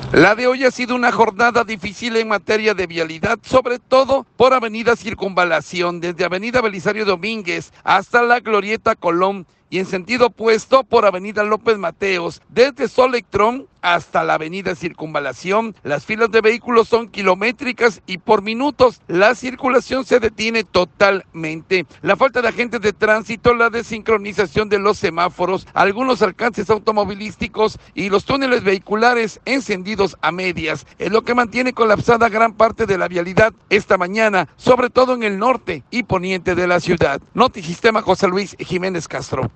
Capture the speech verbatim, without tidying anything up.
La de hoy ha sido una jornada difícil en materia de vialidad, sobre todo por Avenida Circunvalación, desde Avenida Belisario Domínguez hasta la Glorieta Colón, y en sentido opuesto por Avenida López Mateos, desde Solectrón hasta la Avenida Circunvalación. Las filas de vehículos son kilométricas y por minutos la circulación se detiene totalmente. La falta de agentes de tránsito, la desincronización de los semáforos, algunos alcances automovilísticos y los túneles vehiculares encendidos a medias es lo que mantiene colapsada gran parte de la vialidad esta mañana, sobre todo en el norte y poniente de la ciudad. Notisistema, José Luis Jiménez Castro.